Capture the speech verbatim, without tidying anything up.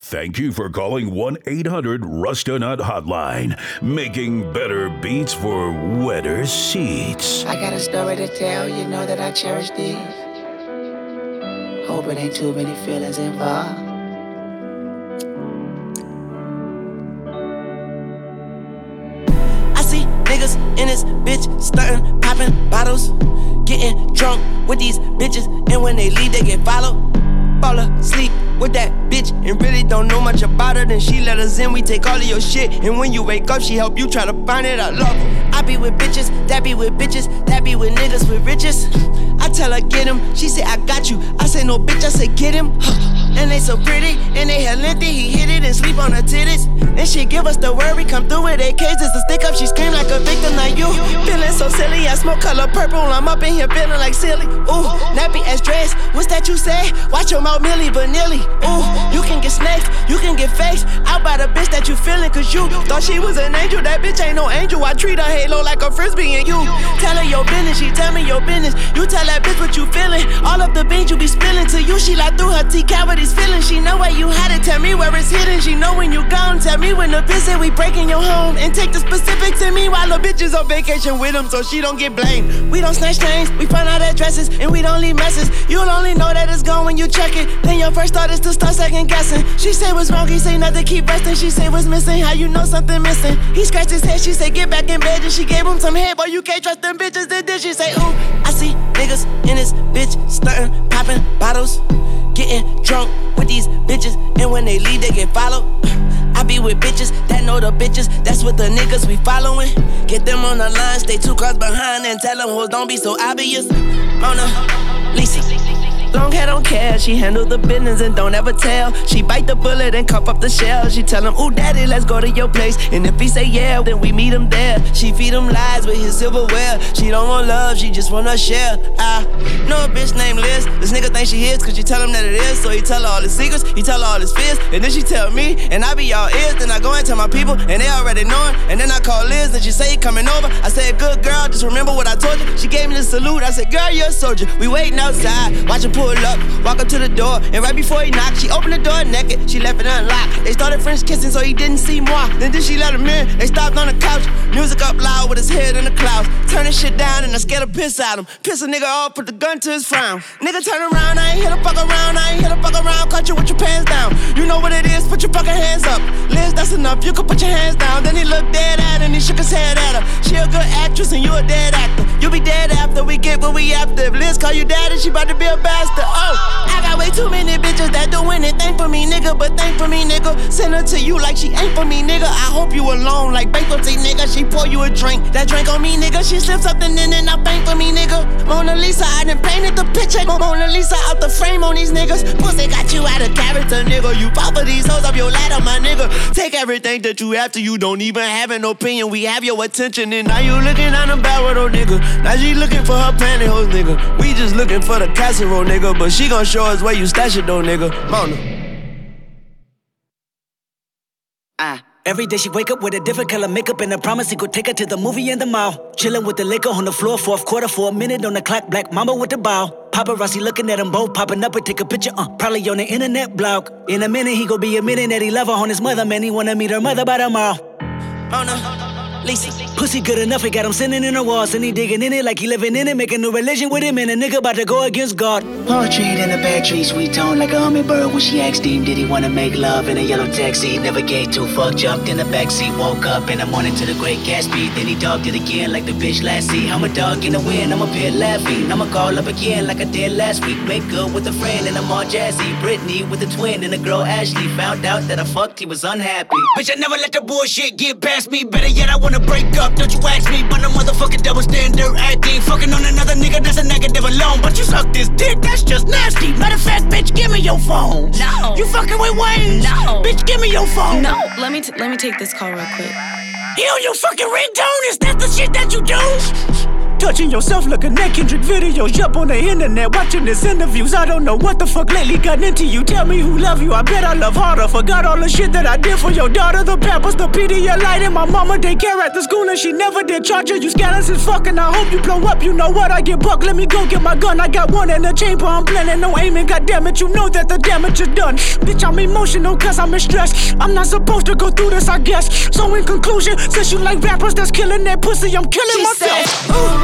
Thank you for calling one eight hundred Rust a Nut Hotline, making better beats for wetter seats. I got a story to tell, you know that I cherish these. Hope it ain't too many feelings involved. I see niggas in this bitch stuntin', poppin' bottles, getting drunk with these bitches, and when they leave, they get followed. Fall asleep with that bitch and really don't know much about her. Then she let us in, we take all of your shit, and when you wake up, she help you try to find it. I love her. I be with bitches, that be with bitches, that be with niggas with riches. I tell her get him, she say I got you. I say no bitch, I say get him. And they so pretty, and they hair lengthy, he hit it and sleep on her titties. And she give us the word, we come through with A Ks just to stick up. She scream like a victim, like you. Feeling so silly, I smoke color purple, I'm up in here feeling like silly. Ooh, nappy ass dress, what's that you say? Watch your mouth, Millie Vanilli. Ooh, you can get snaked, you can get faked out by the bitch that you feeling, cause you thought she was an angel. That bitch ain't no angel, I treat her halo like a frisbee. And you tell her your business, she tell me your business. You tell that bitch what you feeling, all of the beans you be spilling. To you, she like through her T cavities feeling. She know where you had it, tell me where it's hidden. She know when you gone, tell me when the visit we breaking your home. And take the specifics in me while the bitch is on vacation with him, so she don't get blamed. We don't snatch chains, we find out addresses, and we don't leave messes. You'll only know that it's gone when you check it. Then your first thought is to start second guessing. She say what's wrong, he say nothing, keep resting. She say what's missing, how you know something missing. He scratched his head, she say get back in bed. And she gave him some head, boy you can't trust them bitches. And then she say ooh, I see niggas in this bitch stuntin', poppin' bottles, getting drunk with these bitches, and when they leave they get followed. I be with bitches that know the bitches, that's what the niggas we following. Get them on the line, stay two cars behind, and tell them hoes don't be so obvious. Mona Lisa, long hair don't care, she handle the business and don't ever tell. She bite the bullet and cuff up the shell. She tell him, ooh daddy, let's go to your place. And if he say yeah, then we meet him there. She feed him lies with his silverware. She don't want love, she just wanna share. I know a bitch named Liz. This nigga think she is, cause you tell him that it is. So he tell her all his secrets, he tell her all his fears. And then she tell me, and I be all ears. Then I go and tell my people, and they already know it. And then I call Liz, and she say he coming over. I said, good girl, just remember what I told you. She gave me the salute, I said, girl, you're a soldier. We waiting outside, watch her pull up, walk up to the door, and right before he knocked, she opened the door naked, she left it unlocked. They started French kissing so he didn't see more. Then did she let him in, they stopped on the couch, music up loud with his head in the clouds. Turning shit down and I scared to piss at him. Piss a nigga off, put the gun to his frown. Nigga turn around, I ain't here to fuck around, I ain't here to fuck around. Caught you with your pants down, you know what it is, put your fucking hands up. Liz, that's enough, you can put your hands down. Then he looked dead at her and he shook his head at her. She a good actress and you a dead actor. You be dead after we get what we after. If Liz call you daddy, she about to be a bastard. Oh, I got way too many bitches that do anything for me, nigga. But thank for me, nigga. Send her to you like she ain't for me, nigga. I hope you alone like bankruptcy, nigga. She pour you a drink, that drink on me, nigga. She slipped something in and I thank for me, nigga. Mona Lisa, I done painted the picture. Mona Lisa out the frame on these niggas. Pussy got you out of character, nigga. You fall for these hoes up your ladder, my nigga. Take everything that you have to, you don't even have an opinion. We have your attention and now you looking on the barrel, though, nigga. Now she looking for her pantyhose, nigga. We just looking for the casserole, nigga. But she gon' show us where you stash it, though, nigga. Mona. Ah. Every day she wake up with a different color makeup and a promise he could take her to the movie and the mall. Chillin' with the liquor on the floor, fourth quarter for a minute on the clock. Black mama with the bow. Paparazzi looking at them both, popping up and take a picture, uh, probably on the internet blog. In a minute he gon' be admitting that he love her on his mother, man. He wanna meet her mother by tomorrow. Mona Lisa. Pussy good enough, he got him sitting in the walls, and he digging in it like he living in it, making a religion with him, and a nigga about to go against God. Poetry in a bad tree, sweet tone like a hummingbird. When she asked him, did he wanna make love in a yellow taxi? Never gave two fuck, jumped in the backseat, woke up in the morning to the Great Gatsby. Then he dogged it again like the bitch last see. I'm a dog in the wind, I'm a pit laughing. I'ma call up again like I did last week. Wake up with a friend and I'm all jazzy. Brittany with a twin and a girl Ashley. Found out that I fucked, he was unhappy. Bitch, I never let the bullshit get past me. Better yet, I wanna break up, don't you ask me. But a motherfucking double standard acting. Fucking on another nigga, that's a negative alone. But you suck this dick, that's just nasty. Matter of fact, bitch, give me your phone. No. You fucking with Wayne? No. Bitch, give me your phone. No, let me t- let me take this call real quick. He on your fucking ringtone? Is that the shit that you do? touching yourself, looking at Kendrick videos. Up on the internet, watching his interviews. I don't know what the fuck lately got into you. Tell me who love you, I bet I love harder. Forgot all the shit that I did for your daughter. The Pampers, the Pedialyte, and my mama daycare at the school, and she never did charge her. You scandalous as fuck, and I hope you blow up. You know what, I get buck, let me go get my gun. I got one in the chamber, I'm planning no aiming. God damn it, you know that the damage is done. Bitch, I'm emotional cause I'm in stress. I'm not supposed to go through this, I guess. So in conclusion, since you like rappers that's killing that pussy, I'm killing She myself. Said, ooh,